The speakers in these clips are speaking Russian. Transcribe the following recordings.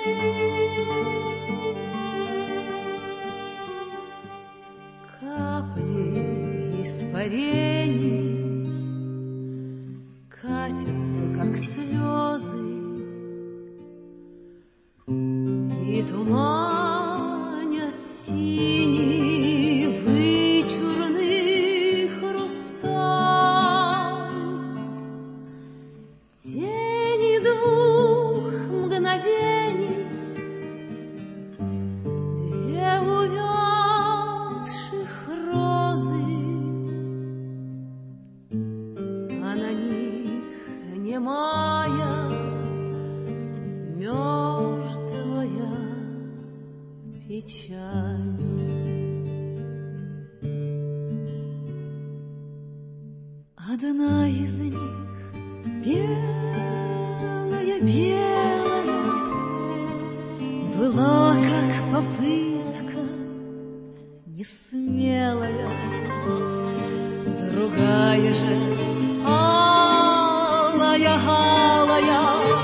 Капли испарений катятся, как слезы, и туманят синий вычурный хрусталь. Тени двух мгновений, две увядших розы, а на них немая мертвая печаль. Одна из них белая-белая была, как попытка несмелая, другая же алая-алая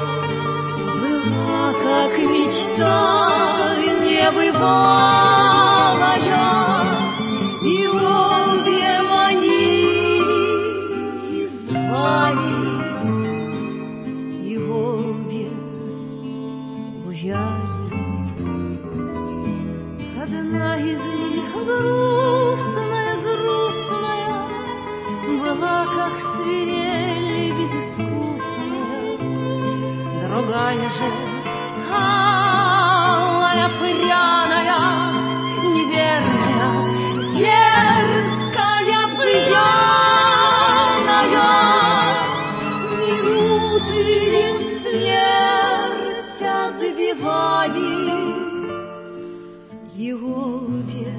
была, как мечта небывалая, и обе манили и звали, и обе уяли. Одна из них грустная-грустная была, как свирель безыскусная, другая же алая, пряная, неверная, дерзкая, пьяная. Минуты им смерть отбивали, и обе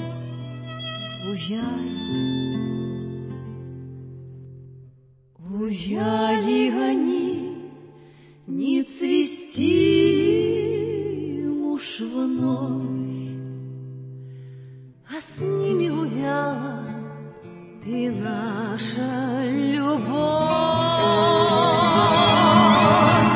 уяли. Уяли они не цвести уж вновь, а с ними увяла и наша любовь.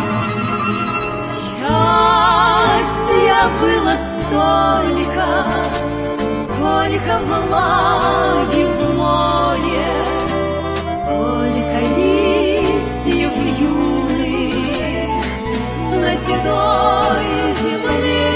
Счастья было столько, сколько влаги в море, сколько листьев юных на седой земле.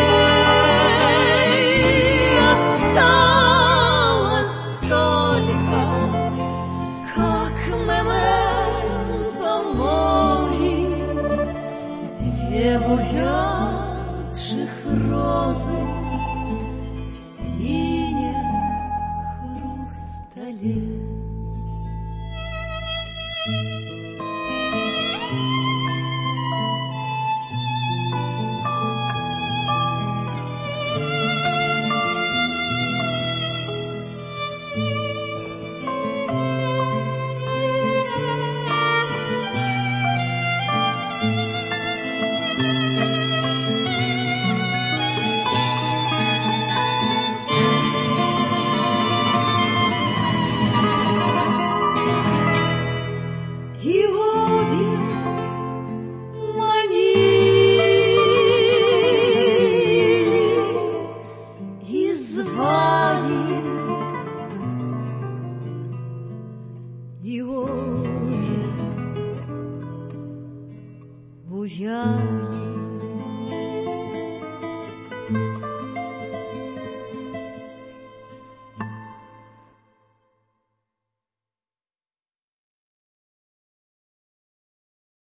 Осталось только, как мементо мори, две увядших розы в синем хрустале. И обе уяли.